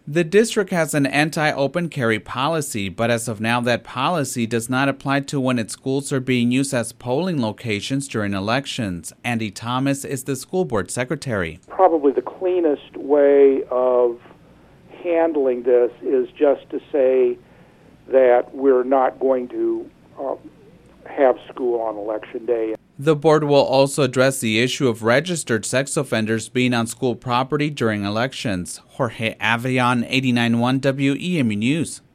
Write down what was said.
The district has an anti-open carry policy, but as of now, that policy does not apply to when its schools are being used as polling locations during elections. Andy Thomas is the school board secretary. Probably the cleanest way of handling this is just to say that we're not going to have school on Election Day. The board will also address the issue of registered sex offenders being on school property during elections. Jorge Avion, 89.1 WEMU News.